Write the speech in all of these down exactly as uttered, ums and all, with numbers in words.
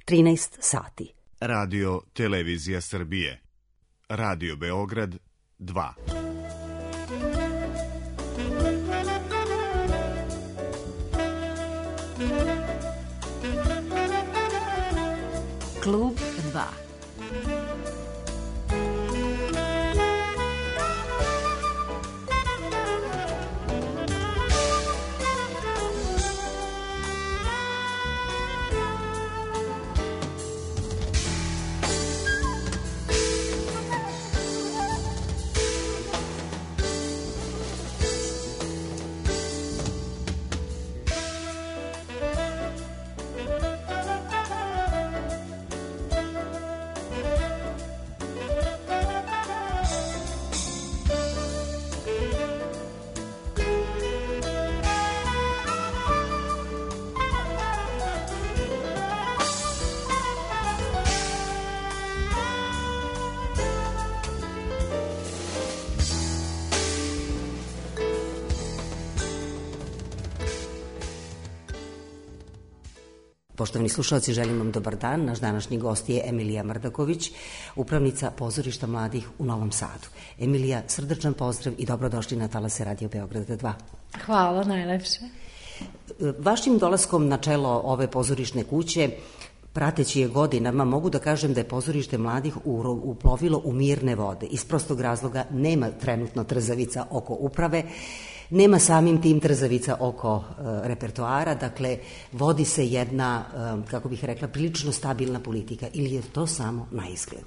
trinaest sati. Radio Televizija Srbije. Radio Beograd dva. Klub dva. Poštovani slušalci, želim vam dobar dan. Naš današnji gost je Emilija Mrdaković, upravnica Pozorišta mladih u Novom Sadu. Emilija, srdačan pozdrav i dobrodošli na talase Radio Beograda dva. Hvala, najlepše. Vašim dolaskom na čelo ove pozorišne kuće, prateći je godinama, mogu da kažem da je Pozorište mladih uplovilo u mirne vode. Iz prostog razloga nema trenutno trzavica oko uprave, nema samim tim trzavica oko e, repertoara, dakle vodi se jedna, e, kako bih rekla, prilično stabilna politika, ili je to samo na izgled?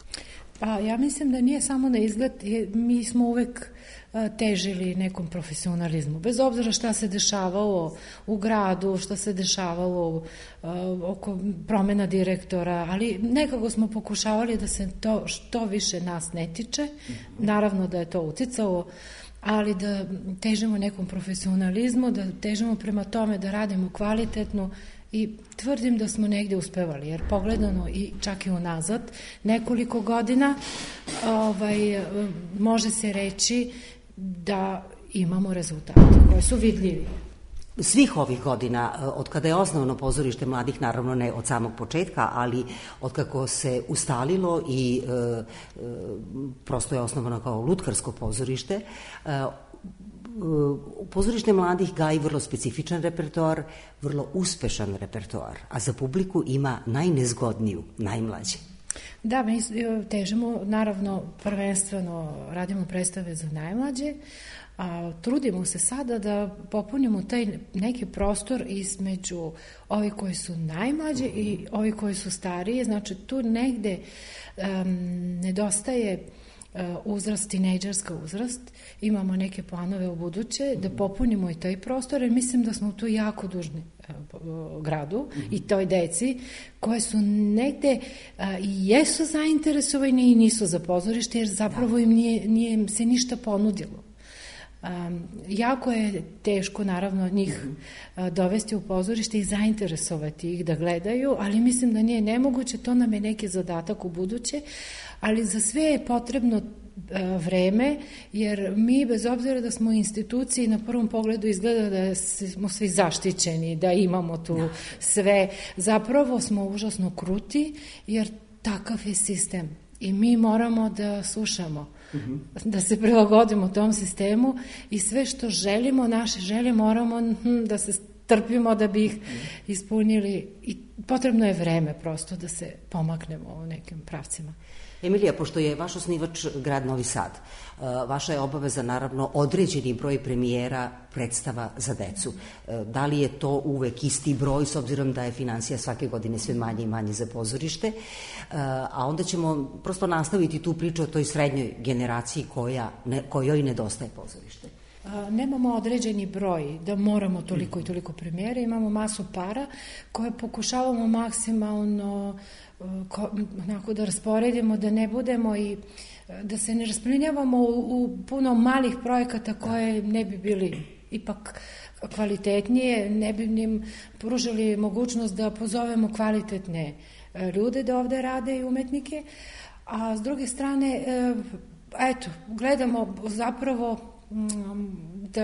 Pa ja mislim da nije samo na izgled, mi smo uvek e, težili nekom profesionalizmu, bez obzira šta se dešavalo u gradu, šta se dešavalo e, oko promena direktora, ali nekako smo pokušavali da se to što više nas ne tiče, naravno da je to uticalo, ali da težimo nekom profesionalizmu, da težimo prema tome da radimo kvalitetno i tvrdim da smo negde uspevali, jer pogledano i čak i unazad nekoliko godina ovaj, može se reći da imamo rezultate koji su vidljivi. Svih ovih godina, od kada je osnovano Pozorište mladih, naravno ne od samog početka, ali od kako se ustalilo i e, e, prosto je osnovano kao lutkarsko pozorište, e, Pozorište mladih gaji vrlo specifičan repertoar, vrlo uspešan repertoar, a za publiku ima najnezgodniju, najmlađe. Da, mi težimo, naravno, prvenstveno radimo predstave za najmlađe, a trudimo se sada da popunimo taj neki prostor između ovih koji su najmlađe i ovih koji su starije, znači tu negde um, nedostaje uzrast, tinejdžerska uzrast, imamo neke planove u buduće da popunimo i taj prostor, jer mislim da smo tu jako dužni gradu i toj deci koje su negde i jesu zainteresovani i nisu za pozorište, jer zapravo im nije, nije im se ništa ponudilo. Um, jako je teško naravno njih uh, dovesti u pozorište i zainteresovati ih da gledaju, ali mislim da nije nemoguće, to nam je neki zadatak u buduće, ali za sve je potrebno uh, vreme, jer mi bez obzira da smo u instituciji na prvom pogledu izgleda da smo svi zaštićeni, da imamo tu sve, zapravo smo užasno kruti, jer takav je sistem i mi moramo da slušamo, mm-hmm. da se prilagodimo tom sistemu i sve što želimo, naše želje, moramo hm, da se trpimo da bi ih ispunili i potrebno je vreme prosto da se pomaknemo u nekim pravcima. Emilija, pošto je vaš osnivač grad Novi Sad, vaša je obaveza naravno određeni broj premijera predstava za decu. Da li je to uvek isti broj, s obzirom da je finansija svake godine sve manje i manje za pozorište, a onda ćemo prosto nastaviti tu priču o toj srednjoj generaciji koja, ne, kojoj nedostaje pozorište. Nemamo određeni broj da moramo toliko i toliko premijera, imamo masu para koje pokušavamo maksimalno ko, onako da rasporedimo, da ne budemo i da se ne rasplinjavamo u, u puno malih projekata koje ne bi bili ipak kvalitetnije, ne bi im pružili mogućnost da pozovemo kvalitetne ljude da ovde rade i umetnike, a s druge strane, eto, gledamo zapravo da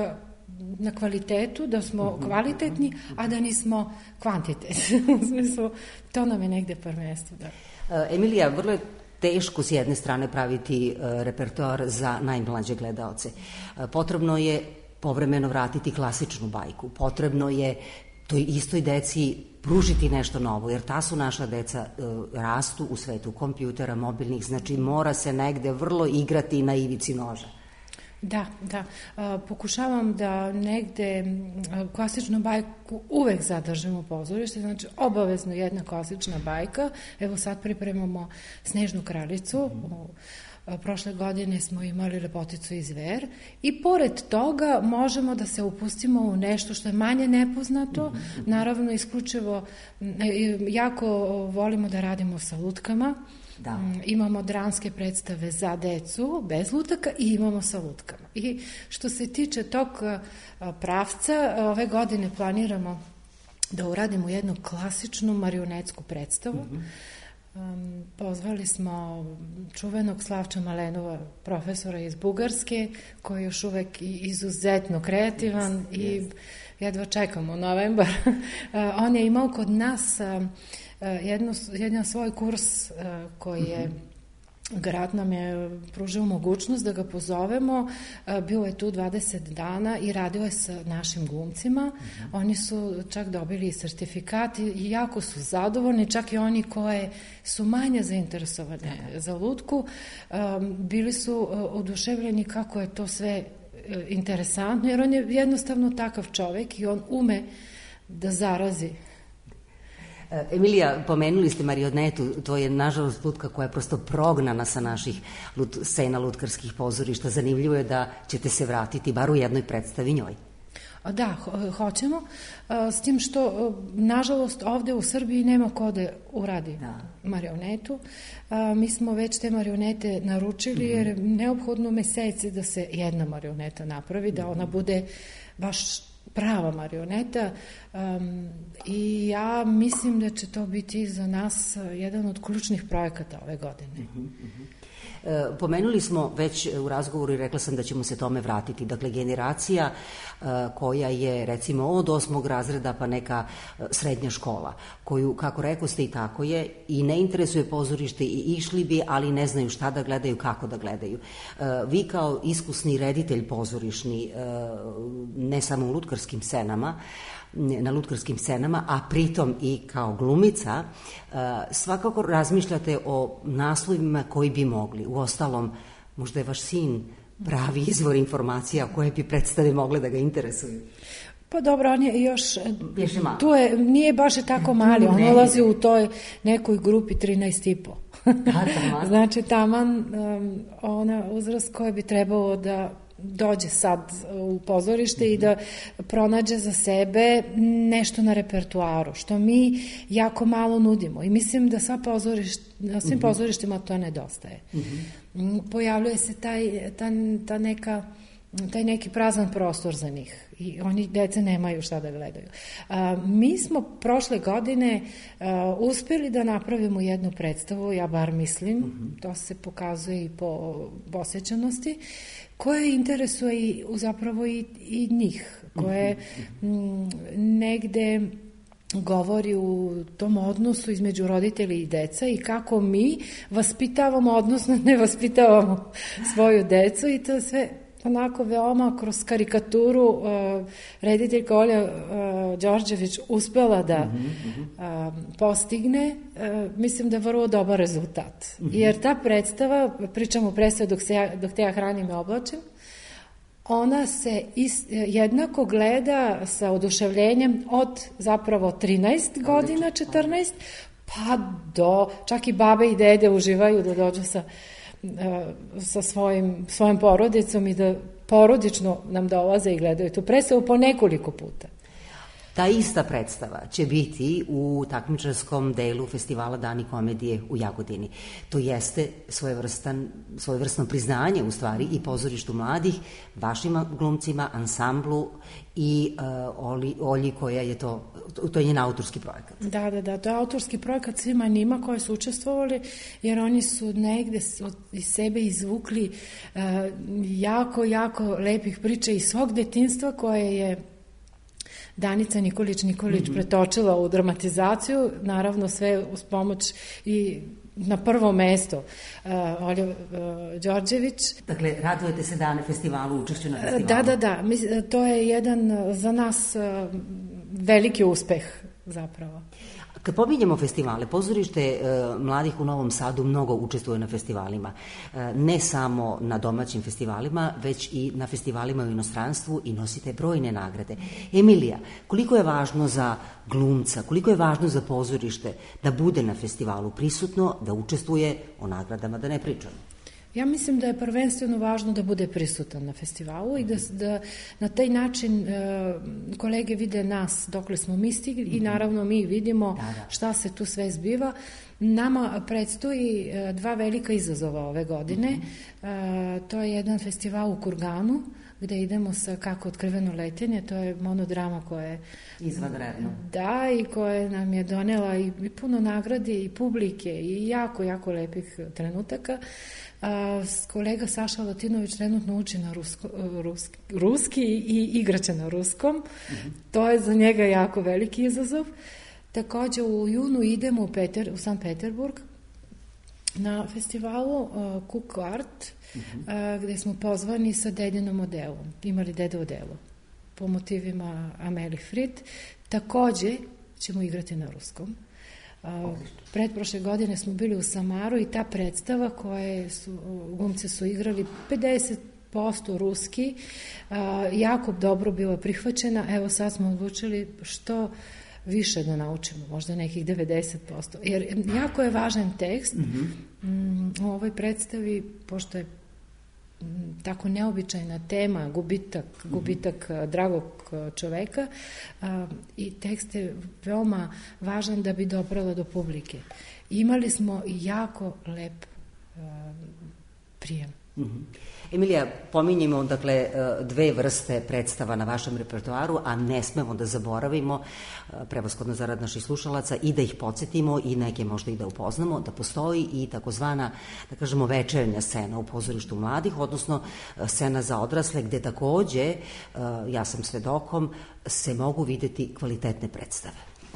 na kvalitetu, da smo kvalitetni, a da nismo kvantitetni. U smislu, to nam je negde prvenstvo. Da. Emilija, vrlo je teško s jedne strane praviti repertoar za najmlađe gledaoce. Potrebno je povremeno vratiti klasičnu bajku. Potrebno je toj istoj deci pružiti nešto novo, jer ta su naša deca, rastu u svetu kompjutera, mobilnih, znači mora se negde vrlo igrati na ivici noža. Da, da. Pokušavam da negde klasičnu bajku uvek zadržim u pozorište, znači obavezno jedna klasična bajka. Evo sad pripremamo Snežnu kraljicu, prošle godine smo imali Lepoticu i zver i pored toga možemo da se upustimo u nešto što je manje nepoznato, naravno isključivo jako volimo da radimo sa lutkama. Da. Imamo dramske predstave za decu bez lutaka i imamo sa lutkama. I što se tiče tog pravca, ove godine planiramo da uradimo jednu klasičnu marionetsku predstavu. Mm-hmm. Um, pozvali smo čuvenog Slavča Malenova, profesora iz Bugarske, koji je još uvek izuzetno kreativan yes, i yes. jedva čekamo novembar. uh, on je imao kod nas uh, jednu, jedan svoj kurs uh, koji je mm-hmm. grad nam je pružio mogućnost da ga pozovemo, bio je tu dvadeset dana i radio je sa našim glumcima. Uh-huh. Oni su čak dobili sertifikat i jako su zadovoljni, čak i oni koje su manje zainteresovane uh-huh. za lutku, bili su oduševljeni kako je to sve interesantno, jer on je jednostavno takav čovek i on ume da zarazi. Emilija, pomenuli ste marionetu, to je nažalost lutka koja je prosto prognana sa naših lut, scena lutkarskih pozorišta. Zanimljivo je da ćete se vratiti bar u jednoj predstavi njoj. Da, ho- hoćemo, s tim što nažalost ovde u Srbiji nema ko da uradi da. marionetu. Mi smo već te marionete naručili mm-hmm. jer neophodno meseci da se jedna marioneta napravi, da ona bude baš prava marioneta um, i ja mislim da će to biti za nas jedan od ključnih projekata ove godine. Uh-huh, uh-huh. E, pomenuli smo već u razgovoru i rekla sam da ćemo se tome vratiti. Dakle, generacija e, koja je recimo od osmog razreda pa neka e, srednja škola, koju, kako rekao ste i tako je, i ne interesuje pozorište i išli bi, ali ne znaju šta da gledaju, kako da gledaju. E, vi kao iskusni reditelj pozorišni, e, ne samo u lutkarskim scenama, na lutkarskim scenama, a pritom i kao glumica, svakako razmišljate o naslovima koji bi mogli. Uostalom, možda je vaš sin pravi izvor informacija koje bi predstave mogle da ga interesuju. Pa dobro, on je još, tu je, nije baš je tako mali, on ulazi u toj nekoj grupi trinaest i po. Znači, taman um, ona uzrast koja bi trebalo da dođe sad u pozorište mm-hmm. i da pronađe za sebe nešto na repertuaru, što mi jako malo nudimo. I mislim da sva pozorišt, na svim mm-hmm. pozorištima to nedostaje. Mm-hmm. Pojavljuje se taj, ta, ta neka, taj neki prazan prostor za njih. I oni, dece, nemaju šta da gledaju. A, mi smo prošle godine a, uspeli da napravimo jednu predstavu, ja bar mislim, mm-hmm. to se pokazuje i po posjećanosti, koje interesuje i, zapravo i, i njih, koje mm, negde govori u tom odnosu između roditelja i deca i kako mi vaspitavamo, odnosno ne vaspitavamo svoju decu i to sve onako veoma kroz karikaturu uh, rediteljka Olja uh, Đorđević uspela da mm-hmm. uh, postigne, uh, mislim da je vrlo dobar rezultat. Mm-hmm. Jer ta predstava, pričam o predstavi dok, se ja, dok te ja hranim i oblačim, ona se is, jednako gleda sa oduševljenjem od zapravo trinaest godina, četrnaest, pa do, čak i babe i dede uživaju da dođu sa sa svojim, svojom porodicom i da porodično nam dolaze i gledaju tu predstavu po nekoliko puta. Ta ista predstava će biti u takmičarskom delu festivala Dani komedije u Jagodini. To jeste svojevrstan, svojevrsno priznanje u stvari i pozorištu mladih, vašim glumcima, ansamblu i uh, Oli, Olji koja je to, to je njen autorski projekat. Da, da, da, to je autorski projekat svima njima koji su učestvovali, jer oni su negde iz sebe izvukli uh, jako, jako lepih priča iz svog detinjstva koje je Danica Nikolić Nikolić mm-hmm. pretočila u dramatizaciju, naravno sve uz pomoć i na prvo mesto uh, Olja uh, Đorđević. Dakle, radujete se dane festivalu, učešću na festivalu? Da, da, da. To je jedan za nas uh, veliki uspeh zapravo. Kad pominjemo festivale, pozorište e, mladih u Novom Sadu mnogo učestvuje na festivalima. E, ne samo na domaćim festivalima, već i na festivalima u inostranstvu i nosite brojne nagrade. Emilija, koliko je važno za glumca, koliko je važno za pozorište da bude na festivalu prisutno, da učestvuje, o nagradama da ne pričamo? Ja mislim da je prvenstveno važno da bude prisutan na festivalu i da, da na taj način e, kolege vide nas dokle smo mi stigli i naravno mi vidimo da, da. šta se tu sve zbiva. Nama predstoji e, dva velika izazova ove godine. Mm-hmm. E, to je jedan festival u Kurganu gde idemo sa Kako otkriveno letenje, to je monodrama koja je izvanredno. Da, i koja nam je donela i, i puno nagrade i publike i jako, jako lepih trenutaka. A, kolega Saša Latinović trenutno uči na rusko, ruski, ruski i igraće na ruskom. Mm-hmm. To je za njega jako veliki izazov. Takođe u junu idemo u, Peter, u Sankt Peterburg na festivalu uh, Cook Art, mm-hmm. uh, gde smo pozvani sa dedinom odelom. Imali dede odelo po motivima Amélie Fried. Takođe ćemo igrati na ruskom. Uh, pretprošle godine smo bili u Samaru i ta predstava koje su, glumci su igrali pedeset posto ruski, uh, jako dobro bila prihvaćena. Evo sad smo odlučili što više da naučimo, možda nekih devedeset posto. Jer jako je važan tekst mm-hmm. u ovoj predstavi, pošto je tako neobičajna tema, gubitak, mm-hmm. gubitak dragog čoveka, a, i tekst je veoma važan da bi doprala do publike. Imali smo jako lep a, prijem. Mm-hmm. Emilija, pominjemo dakle dve vrste predstava na vašem repertoaru, a ne smemo da zaboravimo, prevashodno zarad naših slušalaca, i da ih podsjetimo i neke možda i da upoznamo, da postoji i takozvana, da kažemo, večernja scena u pozorištu mladih, odnosno scena za odrasle, gde takođe, ja sam svedokom, se mogu videti kvalitetne predstave.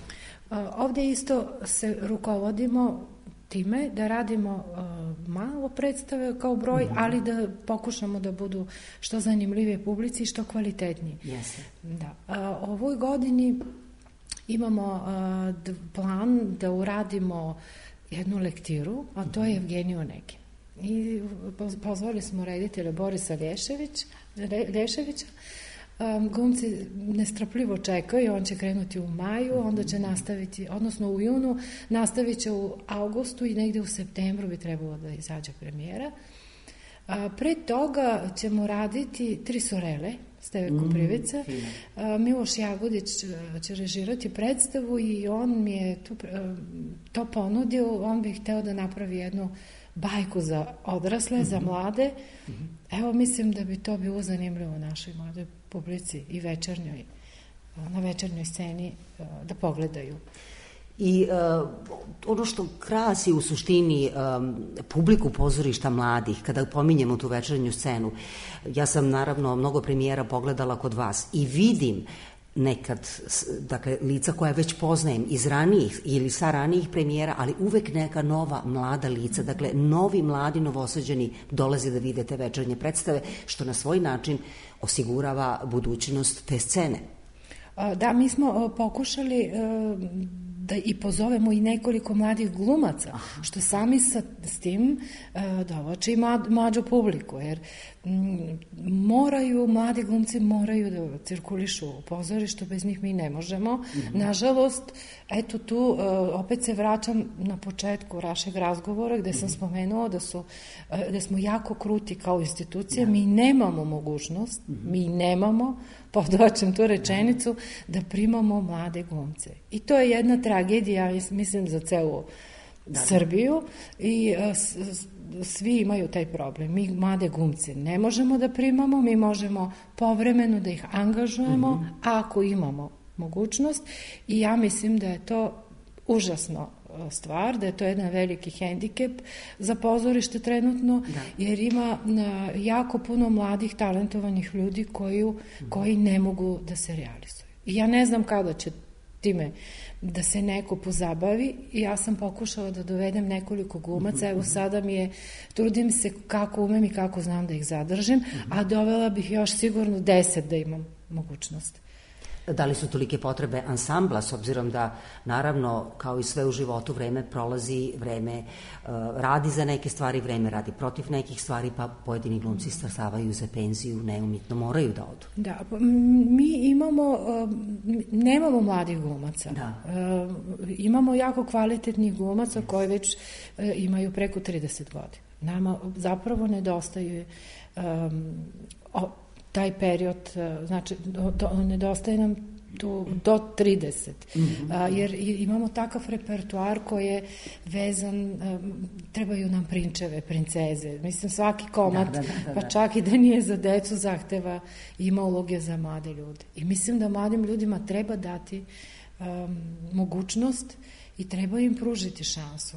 Ovde isto se rukovodimo time da radimo uh, malo predstave kao broj, mm-hmm. ali da pokušamo da budu što zanimljivije publici i što kvalitetniji. Yes. Da. Uh, ovoj godini imamo uh, plan da uradimo jednu lektiru, a to je Evgenij Onegin. I pozvali smo reditelja Borisa Lješević, Lješevića. Um, glumci nestrpljivo čekaju, on će krenuti u maju, onda će nastaviti, odnosno u junu, nastavit će u avgustu i negde u septembru bi trebalo da izađe premijera. A, pre toga ćemo raditi Tri sorele, Steve Koprivica. Mm, Miloš Jagodić će režirati predstavu i on mi je tu, to ponudio, on bi hteo da napravi jednu bajku za odrasle, mm-hmm. za mlade. Mm-hmm. Evo, mislim da bi to bilo zanimljivo našoj mladoj publici i večernjoj, na večernjoj sceni da pogledaju. I uh, ono što krasi u suštini um, publiku pozorišta mladih, kada pominjemo tu večernju scenu, ja sam naravno mnogo premijera pogledala kod vas i vidim nekad, dakle, lica koja već poznajem iz ranijih ili sa ranijih premijera, ali uvek neka nova mlada lica, dakle, novi mladi novosađeni dolaze da vide te večernje predstave, što na svoj način osigurava budućnost te scene. Da, mi smo pokušali da i pozovemo i nekoliko mladih glumaca, aha, što sami sa, s tim dovoče i mlađu publiku, jer m, moraju, mladi glumci moraju da cirkulišu u pozorištu, bez njih mi ne možemo. Mm-hmm. Nažalost, eto tu opet se vraćam na početku našeg razgovora gde sam mm-hmm. spomenuo da, su, da smo jako kruti kao institucija, da. Mi nemamo mogućnost, mm-hmm. mi nemamo podočem tu rečenicu, da primamo mlade glumce. I to je jedna tragedija, mislim, za celu da, Srbiju i a, s, svi imaju taj problem. Mi mlade glumce ne možemo da primamo, mi možemo povremeno da ih angažujemo, mm-hmm. ako imamo mogućnost, i ja mislim da je to užasno stvar, da je to jedan veliki hendikep za pozorište trenutno, da. Jer ima jako puno mladih talentovanih ljudi koju, koji ne mogu da se realizuju. I ja ne znam kada će time da se neko pozabavi, i ja sam pokušala da dovedem nekoliko glumaca, evo sada mi je, trudim se kako umem i kako znam da ih zadržim, a dovela bih još sigurno deset da imam mogućnost. Da li su tolike potrebe ansambla, s obzirom da, naravno, kao i sve u životu, vreme prolazi, vreme uh, radi za neke stvari, vreme radi protiv nekih stvari, pa pojedini glumci stasavaju za penziju, neumitno moraju da odu. Da, mi imamo, uh, nemamo mladih glumaca. Da. Uh, imamo jako kvalitetnih glumaca yes. koji već uh, imaju preko trideset godina. Nama zapravo nedostaje um, o, taj period, znači do, do, nedostaje nam tu do trideset, mm-hmm. a, jer imamo takav repertoar koji je vezan, a, trebaju nam prinčeve, princeze, mislim svaki komad, da, da, da, da. Pa čak i da nije za decu, zahteva, ima uloge za mlade ljude. I mislim da mladim ljudima treba dati um, mogućnost i treba im pružiti šansu.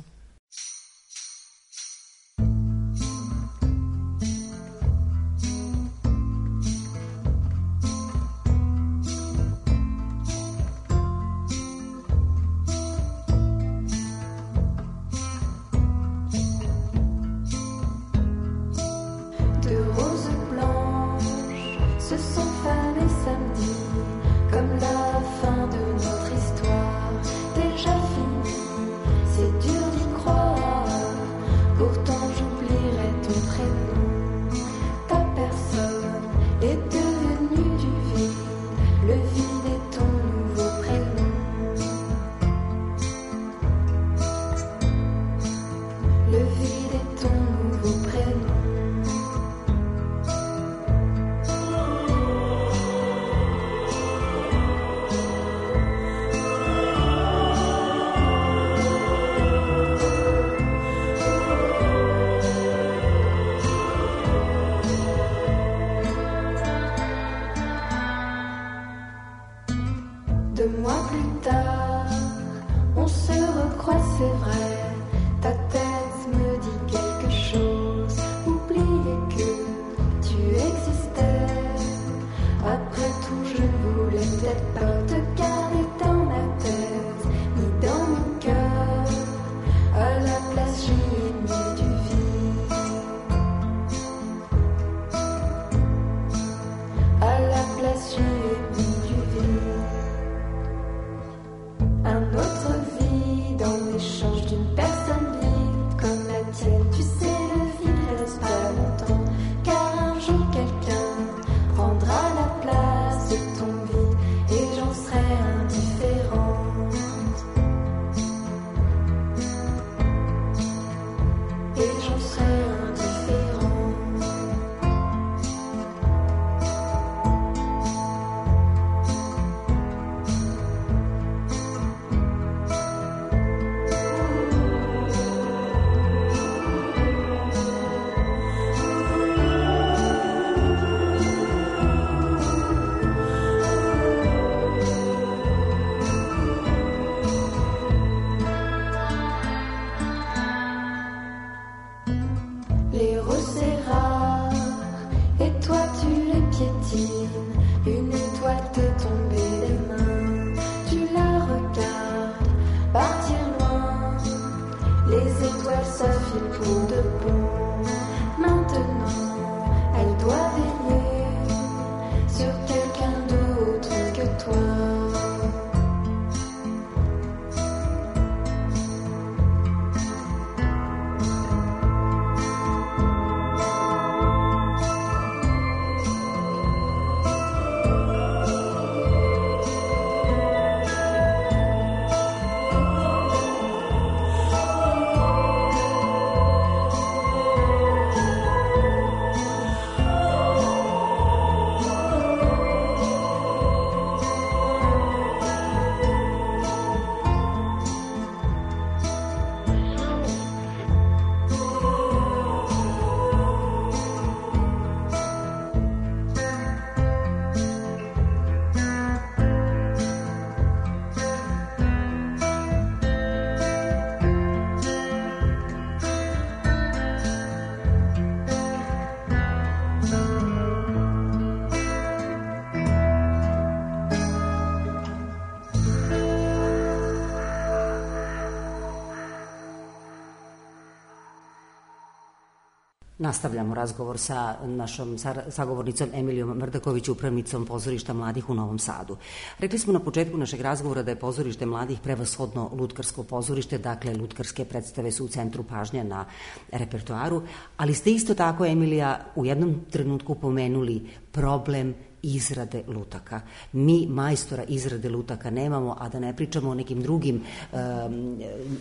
Nastavljamo razgovor sa našom sagovornicom Emilijom Mrdaković, upravnicom Pozorišta mladih u Novom Sadu. Rekli smo na početku našeg razgovora da je Pozorište mladih prevashodno lutkarsko pozorište, dakle lutkarske predstave su u centru pažnje na repertoaru, ali ste isto tako, Emilija, u jednom trenutku pomenuli problem izrade lutaka. Mi majstora izrade lutaka nemamo, a da ne pričamo o nekim drugim um,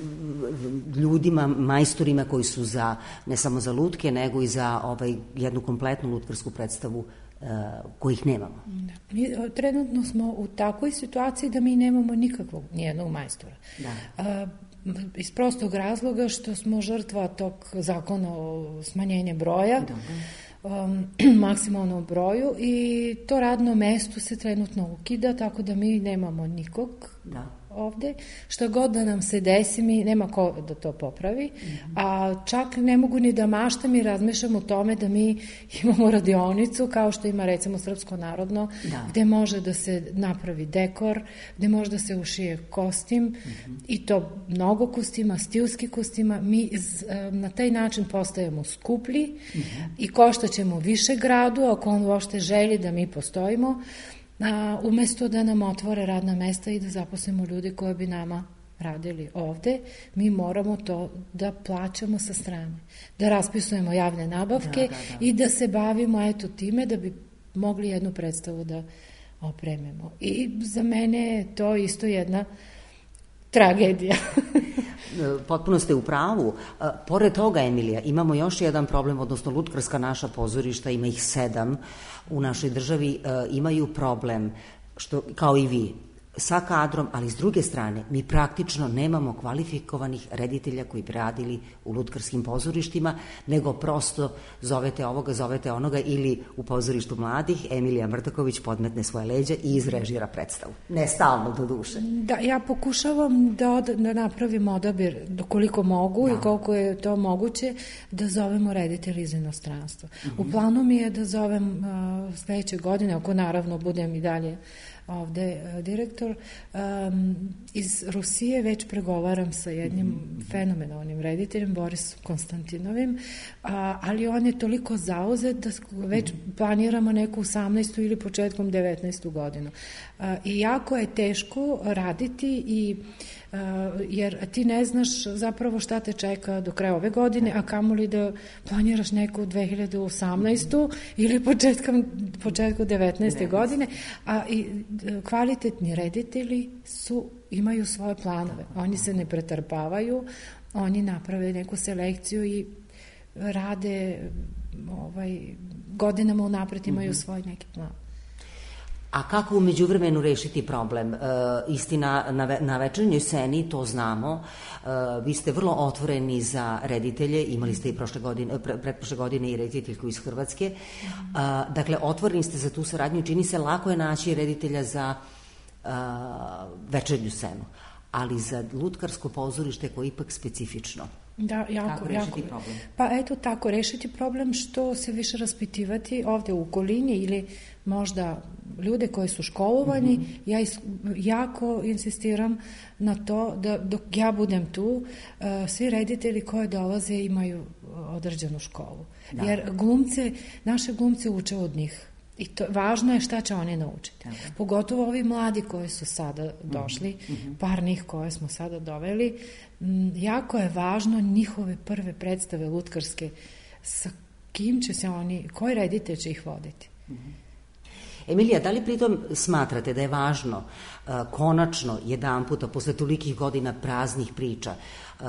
ljudima, majstorima koji su za, ne samo za lutke, nego i za ovaj, jednu kompletnu lutkarsku predstavu uh, kojih nemamo. Da. Mi trenutno smo u takvoj situaciji da mi nemamo nikakvog nijednog majstora. Da. Uh, iz prostog razloga što smo žrtva tog zakona o smanjenju broja, da. Um, maksimalnom broju i to radno mesto se trenutno ukida, tako da mi nemamo nikog da. ovde. Šta god da nam se desi, mi nema ko da to popravi, mm-hmm. a čak ne mogu ni da maštam i razmišljam o tome da mi imamo radionicu, kao što ima recimo Srpsko narodno, da. gde može da se napravi dekor, gde može da se ušije kostim, mm-hmm. i to mnogo kostima, stilski kostima. Mi na taj način postajemo skuplji, mm-hmm. i koštaćemo više gradu, ako on uopšte želi da mi postojimo, a, umesto da nam otvore radna mesta i da zaposlimo ljudi koji bi nama radili ovde, mi moramo to da plaćamo sa strane, da raspisujemo javne nabavke, da, da, da. i da se bavimo eto time da bi mogli jednu predstavu da oprememo. I za mene je to isto jedna tragedija. Potpuno ste u pravu. Pored toga, Emilija, imamo još jedan problem, odnosno lutkarska naša pozorišta, ima ih sedam u našoj državi, imaju problem, što, kao i vi, sa kadrom, ali s druge strane, mi praktično nemamo kvalifikovanih reditelja koji bi radili u lutkarskim pozorištima, nego prosto zovete ovoga, zovete onoga, ili u pozorištu mladih Emilija Mrdaković podmetne svoje leđa i izrežira predstavu. Ne stalno, do duše. Da, ja pokušavam da, od, da napravim odabir koliko mogu, da. i koliko je to moguće, da zovemo reditelji iz inostranstva. Mm-hmm. U planu mi je da zovem uh, sledeće godine, ako naravno budem i dalje ovde uh, direktor, um, iz Rusije već pregovaram sa jednim mm-hmm. fenomenalnim rediteljem, Boris Konstantinovim, a, ali on je toliko zauzet da već mm-hmm. planiramo neku osamnaestu ili početkom devetnaestu godinu. A, I jako je teško raditi i Uh, jer ti ne znaš zapravo šta te čeka do kraja ove godine, a kamoli da planiraš neku dve hiljade osamnaestu ili početkom, početkom devetnaeste godine, a i kvalitetni reditelji su, imaju svoje planove. Oni se ne pretrpavaju, oni naprave neku selekciju i rade ovaj, godinama unapred imaju mm-hmm. svoj neki plan. A kako u međuvremenu rešiti problem? E, istina, na, ve, na večernjoj sceni, to znamo, e, vi ste vrlo otvoreni za reditelje, imali ste i prošle godine, pre, pretprošle godine i rediteljku iz Hrvatske, e, dakle, otvoreni ste za tu saradnju, čini se lako je naći reditelja za e, večernju scenu, ali za lutkarsko pozorište koje je ipak specifično. Da, jako, kako rešiti jako. problem? Pa eto tako, rešiti problem što se više raspitivati ovde u okolini ili možda ljude koji su školovani, mm-hmm. ja is, jako insistiram na to da dok ja budem tu, uh, svi reditelji koji dolaze imaju određenu školu. Da. Jer glumce, naše glumce uče od njih. I to, važno je šta će oni naučiti. Okay. Pogotovo ovi mladi koji su sada došli, mm-hmm. par njih koje smo sada doveli, m, jako je važno njihove prve predstave lutkarske, sa kim će se oni, koji reditelj će ih voditi. Mm-hmm. Emilija, da li pritom smatrate da je važno uh, konačno jedan puta posle tolikih godina praznih priča, uh,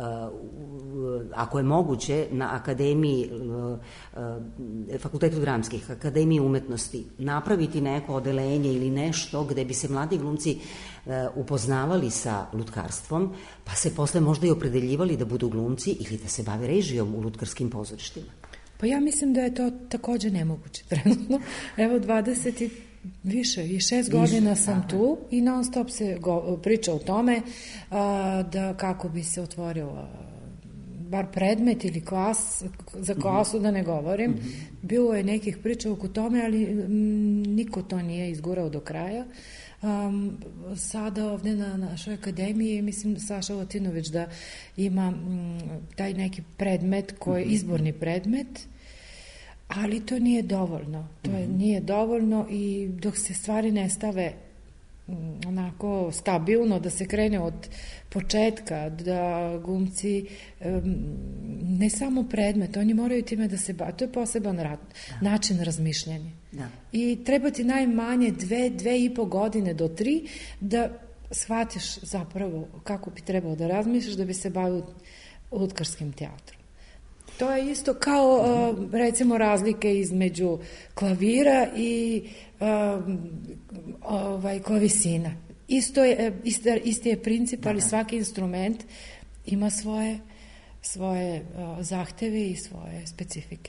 uh, ako je moguće na akademiji, uh, uh, Fakultetu dramskih, Akademiji umetnosti, napraviti neko odeljenje ili nešto gde bi se mladi glumci uh, upoznavali sa lutkarstvom, pa se posle možda i opredeljivali da budu glumci ili da se bave režijom u lutkarskim pozorištima? Pa ja mislim da je to takođe nemoguće trenutno. Evo dvadeset i više i šest godina sam aha. tu i non stop se go, priča o tome a, da kako bi se otvorila bar predmet ili klas, za klasu mm-hmm. da ne govorim. Mm-hmm. Bilo je nekih priča oko tome, ali m, niko to nije izgurao do kraja. Um, sada ovde na našoj akademiji, mislim Saša Latinović da ima m, taj neki predmet koji je izborni predmet, ali to nije dovoljno. To je, nije dovoljno i dok se stvari ne stave onako stabilno, da se krene od početka, da glumci ne samo predmet, oni moraju time da se bave, to je poseban rad, da. način razmišljanja. Da. I treba ti najmanje dve, dve i po godine do tri da shvatiš zapravo kako bi trebalo da razmišljaš da bi se bavio lutkarskim teatrom. To je isto kao recimo razlike između klavira i ovaj, klavisina. Isto je, isti, isti je princip, ali svaki instrument ima svoje, svoje zahteve i svoje specifike.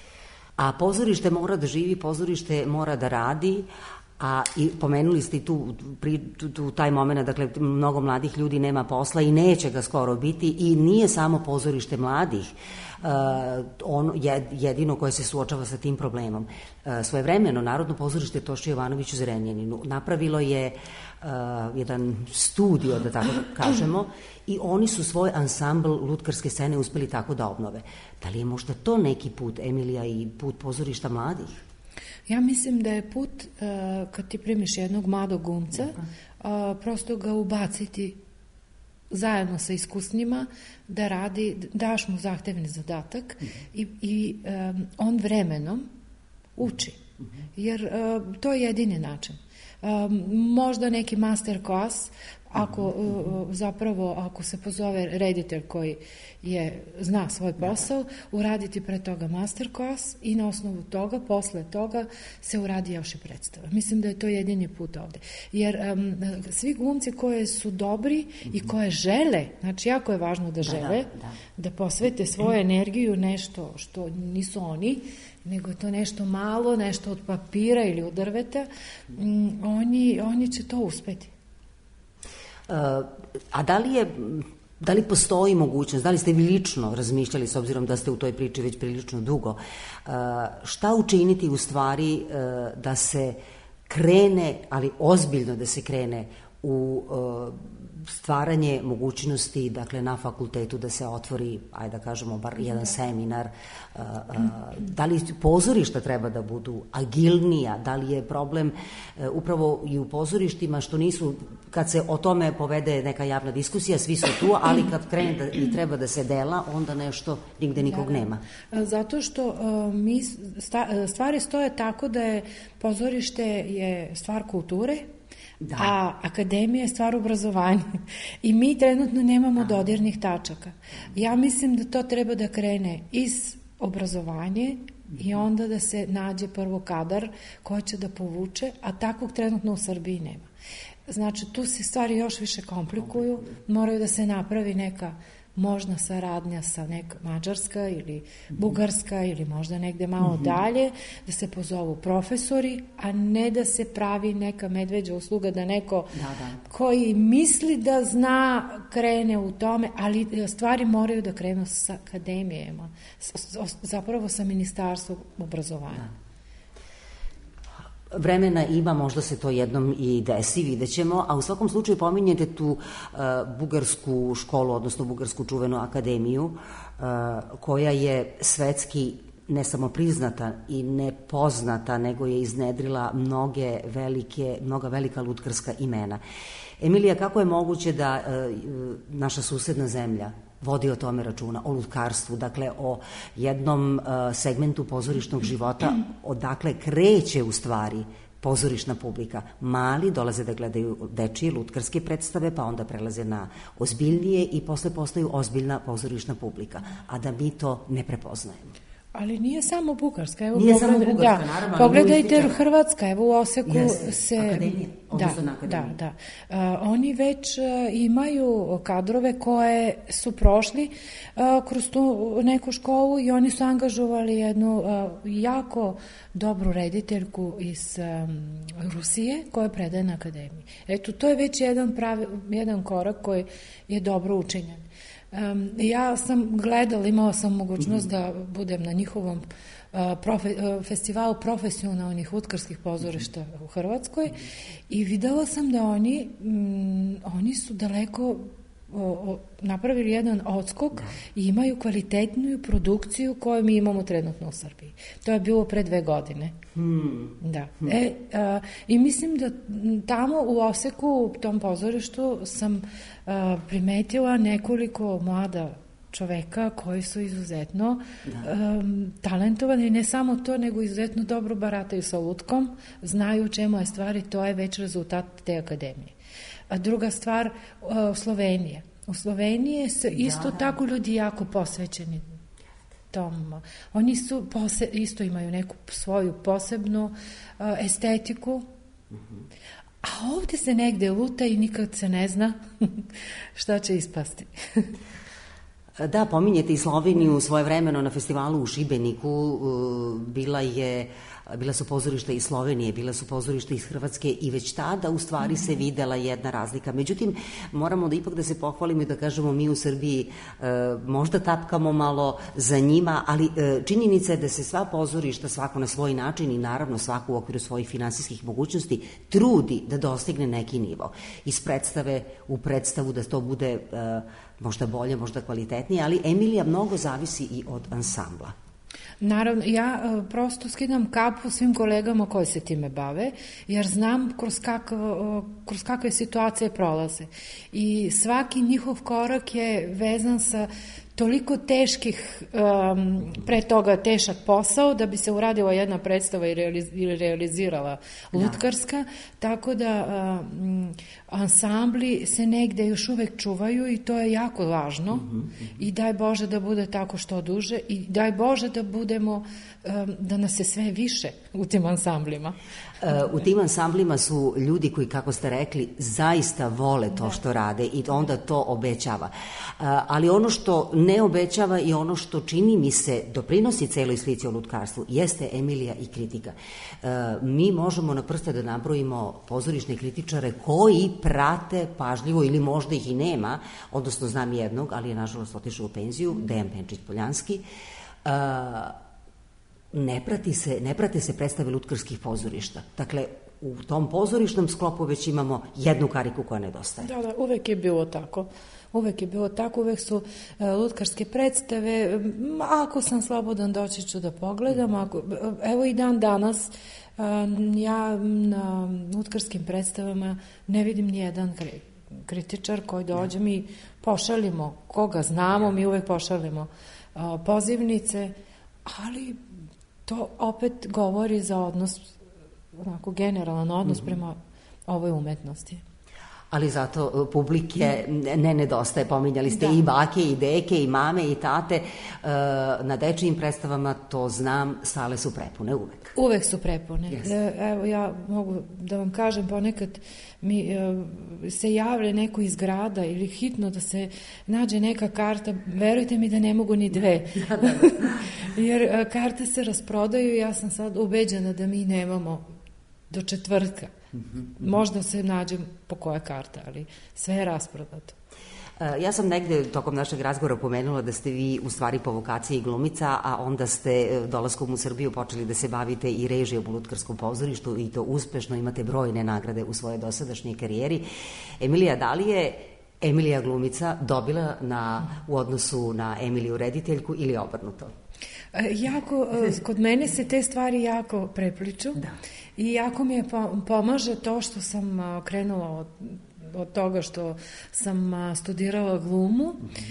A pozorište mora da živi, pozorište mora da radi, a i pomenuli ste tu, tu, tu taj moment, dakle mnogo mladih ljudi nema posla i neće ga skoro biti i nije samo pozorište mladih uh, on, jedino koje se suočava sa tim problemom. Uh, svojevremeno Narodno pozorište Tošče Jovanović u Zrenjaninu napravilo je uh, jedan studio, da tako kažemo, i oni su svoj ansambl lutkarske scene uspeli tako da obnove. Da li je možda to neki put, Emilija, i put pozorišta mladih? Ja mislim da je put, uh, kad ti primiš jednog mladog glumca, uh, prosto ga ubaciti zajedno sa iskusnima, da radi, daš mu zahtevni zadatak i, i um, on vremenom uči. Jer uh, to je jedini način. Um, možda neki master klas, ako uh, zapravo, ako se pozove reditelj koji je, zna svoj posao, uraditi pre toga master klas i na osnovu toga, posle toga se uradi još i predstava. Mislim da je to jedini put ovde. Jer um, svi glumci koje su dobri i koje žele, znači jako je važno da žele, da, da, da. da posvete svoju energiju nešto što nisu oni, nego je to nešto malo, nešto od papira ili od drveta, um, oni, oni će to uspeti. Uh, a da li je, da li postoji mogućnost, da li ste vi lično razmišljali, s obzirom da ste u toj priči već prilično dugo, uh, šta učiniti u stvari uh, da se krene, ali ozbiljno da se krene u uh, stvaranje mogućnosti, dakle, na fakultetu da se otvori, ajde da kažemo, bar jedan seminar, uh, uh, da li pozorišta treba da budu agilnija, da li je problem uh, upravo i u pozorištima što nisu, kad se o tome povede neka javna diskusija, svi su tu, ali kad krene da, i treba da se dela, onda nešto nigde nikog nema. Zato što uh, mi sta, stvari stoje tako da je pozorište je stvar kulture, da. A akademija je stvar obrazovanja i mi trenutno nemamo da. dodirnih tačaka. Ja mislim da to treba da krene iz obrazovanje i onda da se nađe prvo kadar ko će da povuče, a takvog trenutno u Srbiji nema. Znači, tu se stvari još više komplikuju, moraju da se napravi neka možda saradnja sa neka Mađarska ili Bugarska ili možda negde malo mm-hmm. dalje, da se pozovu profesori, a ne da se pravi neka medveđa usluga da neko da, da. koji misli da zna krene u tome, ali stvari moraju da krenu sa akademijama, zapravo sa ministarstvom obrazovanja. Da. Vremena ima, možda se to jednom i desi, vidjet ćemo, a u svakom slučaju pominjete tu uh, bugarsku školu, odnosno bugarsku čuvenu akademiju, uh, koja je svetski ne samo priznata i nepoznata, nego je iznedrila mnoge velike, mnoga velika lutkarska imena. Emilija, kako je moguće da uh, naša susedna zemlja vodi o tome računa, o lutkarstvu, dakle o jednom uh, segmentu pozorišnog života, odakle kreće u stvari pozorišna publika. Mali dolaze da gledaju dečije lutkarske predstave, pa onda prelaze na ozbiljnije i posle postaju ozbiljna pozorišna publika, a da mi to ne prepoznajemo. Ali nije samo Bugarska. Evo, nije pogled, samo Bugarska, da, naravno. Pogledajte Hrvatska, evo u Oseku yes, se... Akademija, odnosno da, na akademiju. Da, da. Uh, oni već uh, imaju kadrove koje su prošli uh, kroz tu neku školu i oni su angažovali jednu uh, jako dobru rediteljku iz um, Rusije koja predaje na akademiji. Eto, to je već jedan, pravi, jedan korak koji je dobro učinjen. Um, ja sam gledala, imala sam mogućnost mm-hmm. da budem na njihovom uh, profe, uh, festivalu profesionalnih lutkarskih pozorišta mm-hmm. u Hrvatskoj i videla sam da oni, um, oni su daleko O, o, napravili jedan odskok da. I imaju kvalitetniju produkciju koju mi imamo trenutno u Srbiji. To je bilo pre dve godine. Hmm. Da. Hmm. E, a, I mislim da tamo u Oseku, u tom pozorištu, sam a, primetila nekoliko mlada čoveka koji su izuzetno um, talentovani, ne samo to, nego izuzetno dobro barataju sa lutkom, znaju čemu je stvari, to je već rezultat te akademije. A druga stvar, uh, Slovenija. U Sloveniji su isto da. Tako ljudi jako posvećeni tom. Oni su pose, isto imaju neku svoju posebnu uh, estetiku, uh-huh. a ovde se negde luta i nikad se ne zna šta će ispasti. Da, pominjete i Sloveniju, svoje vremeno na festivalu u Šibeniku bila je, bila su pozorišta iz Slovenije, bila su pozorišta iz Hrvatske i već tada u stvari se videla jedna razlika. Međutim, moramo da ipak da se pohvalimo i da kažemo mi u Srbiji e, možda tapkamo malo za njima, ali e, činjenica je da se sva pozorišta, svako na svoj način i naravno svako u okviru svojih finansijskih mogućnosti trudi da dostigne neki nivo. Iz predstave u predstavu da to bude e, možda bolje, možda kvalitetnije, ali Emilija mnogo zavisi i od ansambla. Naravno, ja uh, prosto skidam kapu svim kolegama koji se time bave, jer znam kroz, kakav, uh, kroz kakve situacije prolaze. I svaki njihov korak je vezan sa toliko teških, um, pre toga težak posao da bi se uradila jedna predstava i realiz, realizirala lutkarska, da. Tako da um, ansambli se negde još uvek čuvaju i to je jako važno mm-hmm. i daj Bože da bude tako što duže i daj Bože da budemo, um, da nas se sve više u tim ansamblima. U tim ansamblima su ljudi koji, kako ste rekli, zaista vole to što rade i onda to obećava. Ali ono što ne obećava i ono što čini mi se doprinosi celoj slici o lutkarstvu jeste Emilija i kritika. Mi možemo na prste da nabrojimo pozorišne kritičare koji prate pažljivo ili možda ih i nema, odnosno znam jednog, ali je nažalost otišao u penziju, Dejan Penčić-Poljanski. Ne prati se, ne prate se predstave lutkarskih pozorišta. Dakle, u tom pozorišnom sklopu već imamo jednu kariku koja nedostaje. Da, da, uvek je bilo tako. Uvek je bilo tako, uvek su uh, lutkarske predstave. Ako sam slobodan, doći ću da pogledam. Ako, evo i dan danas, uh, ja na lutkarskim predstavama ne vidim nijedan kritičar koji dođe. Mi pošalimo koga znamo, mi uvek pošalimo uh, pozivnice, ali to opet govori za odnos, onako generalan odnos mm-hmm. prema ovoj umetnosti. Ali zato publike ne nedostaje, pominjali ste da. I bake, i deke, i mame, i tate. Na dečijim predstavama, to znam, sale su prepune uvek. Uvek su prepune. Yes. Evo, ja mogu da vam kažem, ponekad mi se javlja neko iz grada ili hitno da se nađe neka karta, verujte mi da ne mogu ni dve. Da, da, da. Jer karte se rasprodaju i ja sam sad ubeđena da mi nemamo do četvrtka. Mm-hmm. Možda se nađem po koja karta, ali sve je rasprodato. Ja sam negde tokom našeg razgovora pomenula da ste vi u stvari po vokaciji glumica, a onda ste dolaskom u Srbiju počeli da se bavite i režijom u lutkarskom pozorištu i to uspešno, imate brojne nagrade u svojoj dosadašnjoj karijeri. Emilija, da li je Emilija glumica dobila na, u odnosu na Emiliju rediteljku ili obrnuto? Jako, kod mene se te stvari jako prepliču. Da. I jako mi je pomaže to što sam krenula od, od toga što sam studirala glumu.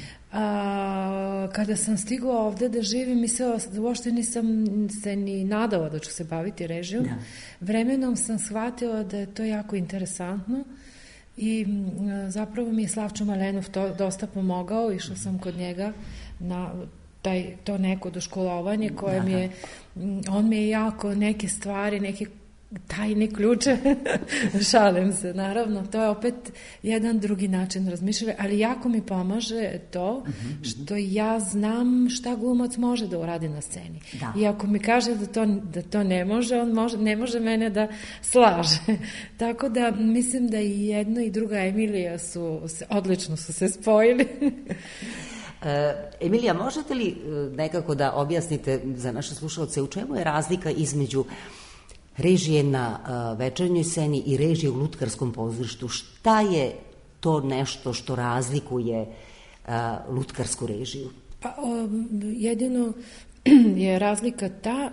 A, kada sam stigla ovde da živim, mislila da uopšte nisam se ni nadala da ću se baviti režijom. Da. Vremenom sam shvatila da je to jako interesantno i zapravo mi je Slavčo Malenov to dosta pomogao. Išla sam kod njega na taj, to neko doškolovanje koje mi je, on mi je jako neke stvari, neke tajne ključe, šalim se, naravno, to je opet jedan drugi način razmišljanja, ali jako mi pomaže to što ja znam šta glumac može da uradi na sceni. Da. I ako mi kaže da to, da to ne može, on može, ne može mene da slaže. Tako da mislim da i jedna i druga Emilija su, odlično su se spojili. Emilija, možete li nekako da objasnite za naše slušalce u čemu je razlika između režije na večernjoj sceni i režije u lutkarskom pozorištu? Šta je to nešto što razlikuje lutkarsku režiju? Pa, jedino je razlika ta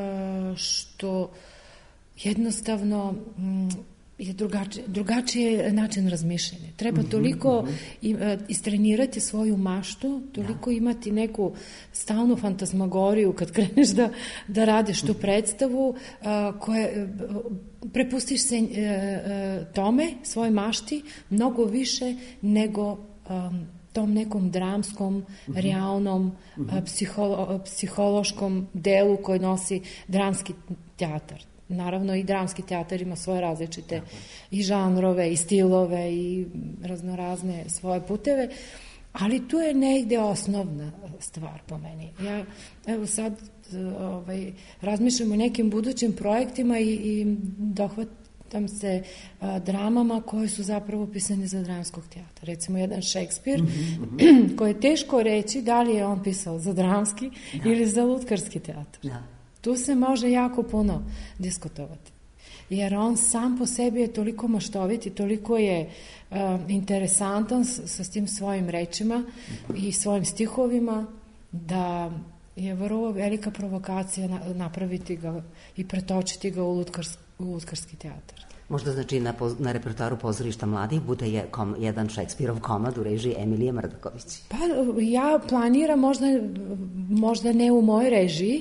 što jednostavno je drugačije, drugačije način razmišljanja. Treba toliko mm-hmm. istrenirati svoju maštu, toliko da. Imati neku stalnu fantasmagoriju kad kreneš da, da radiš tu predstavu, uh, koje, prepustiš se uh, tome, svoj mašti, mnogo više nego um, tom nekom dramskom, mm-hmm. realnom, mm-hmm. psiholo, psihološkom delu koji nosi dramski teatar. Naravno i dramski teatar ima svoje različite i žanrove i stilove i raznorazne svoje puteve, ali tu je negde osnovna stvar po meni. Ja evo sad ovaj, razmišljam o nekim budućim projektima i, i dohvatam se a, dramama koje su zapravo pisane za dramskog teatra. Recimo jedan Šekspir, mm-hmm. koji je teško reći da li je on pisao za dramski da. Ili za lutkarski teatar. Da. Tu se može jako puno diskutovati, jer on sam po sebi je toliko maštovit i toliko je uh, interesantan s, sa tim svojim rečima i svojim stihovima, da je vrlo velika provokacija na, napraviti ga i pretočiti ga u, lutkars, u lutkarski teatar. Možda znači na, na repertoaru pozorišta mladih bude je kom, jedan Šekspirov komad u režiji Emilije Mrdaković. Pa ja planiram možda, možda ne u mojoj režiji,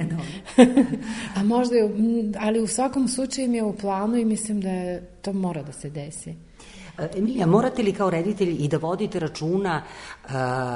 a možda, ali u svakom slučaju mi je u planu i mislim da je, to mora da se desi. Emilija, morate li kao reditelj i da vodite računa uh,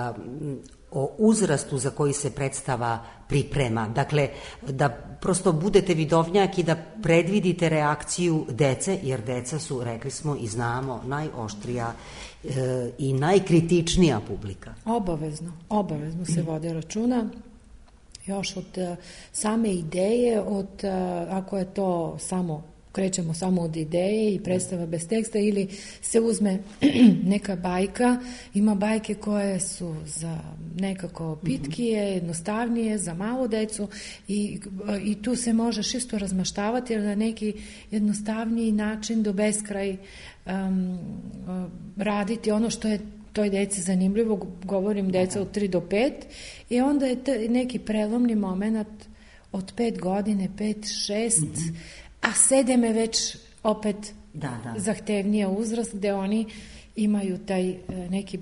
o uzrastu za koji se predstava priprema? Dakle, da prosto budete vidovnjak i da predvidite reakciju dece, jer deca su, rekli smo i znamo, najoštrija e, i najkritičnija publika. Obavezno, obavezno se vode računa. Još od uh, same ideje, od, uh, ako je to samo krećemo samo od ideje i predstava bez teksta, ili se uzme neka bajka, ima bajke koje su za nekako pitkije, jednostavnije, za malu decu i, i tu se možeš isto razmaštavati, jer na neki jednostavniji način do beskraj um, raditi ono što je toj deci zanimljivo, govorim deca od tri do pet, i onda je t- neki prelomni moment od pet godine, pet, šest, mm-hmm. a sedem je već opet da, da. zahtevnija uzrast, gde oni imaju taj neki,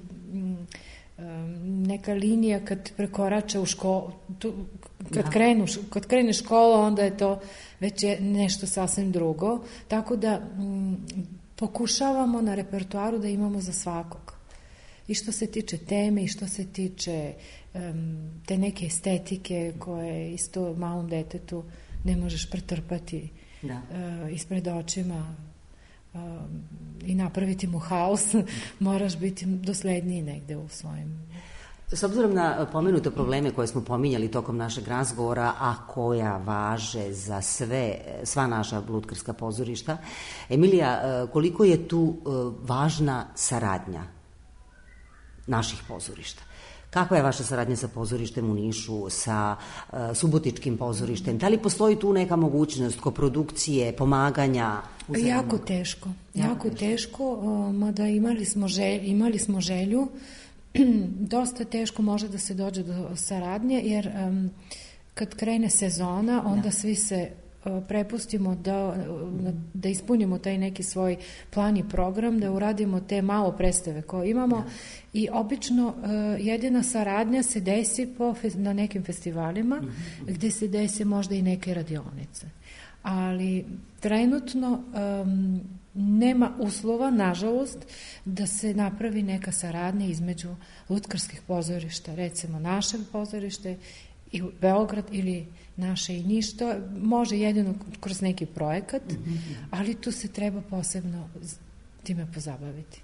neka linija kad prekorača u školu, kad, da. krenu, kad krene škola, onda je to već je nešto sasvim drugo. Tako da m, pokušavamo na repertoaru da imamo za svakog. I što se tiče teme, i što se tiče um, te neke estetike koje isto malom detetu ne možeš pretrpati da. Uh, ispred očima uh, i napraviti mu haos, moraš biti dosledniji negde u svojim... S obzirom na pomenute probleme koje smo pominjali tokom našeg razgovora, a koja važe za sve, sva naša lutkarska pozorišta, Emilija, koliko je tu važna saradnja naših pozorišta? Kakva je vaša saradnja sa pozorištem u Nišu, sa uh, subotičkim pozorištem? Da li postoji tu neka mogućnost koprodukcije, pomaganja? Uzemno? Jako teško, jako, jako teško, teško uh, mada imali smo, želj, imali smo želju, dosta teško može da se dođe do saradnje, jer um, kad krene sezona, onda da. svi se prepustimo da, da ispunimo taj neki svoj plan i program, da uradimo te malo predstave koje imamo da. I obično jedina saradnja se desi po, na nekim festivalima mm-hmm. gde se desi možda i neke radionice. Ali trenutno um, nema uslova, nažalost, da se napravi neka saradnja između lutkarskih pozorišta, recimo našeg pozorište i Beograd ili naše i ništa, može jedino kroz neki projekat, ali tu se treba posebno time pozabaviti.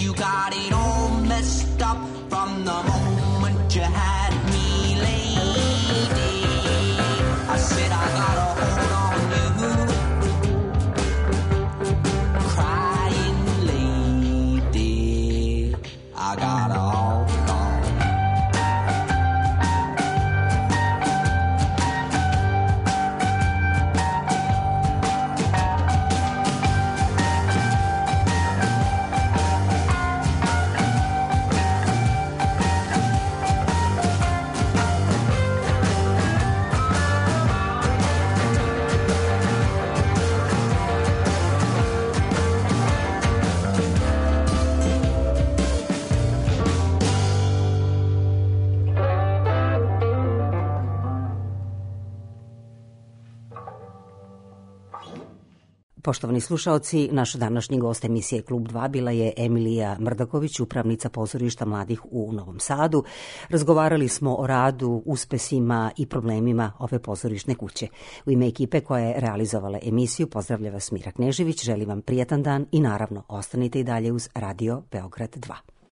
You got it all messed up from the moment you had me, lady. I said I got a hold on you, crying lady. I got a hold on. Poštovani slušaoci, naš današnji gost emisije Klub dva bila je Emilija Mrdaković, upravnica pozorišta mladih u Novom Sadu. Razgovarali smo o radu, uspesima i problemima ove pozorišne kuće. U ime ekipe koja je realizovala emisiju pozdravlja vas Mira Knežević, želim vam prijetan dan i naravno ostanite i dalje uz Radio Beograd dva.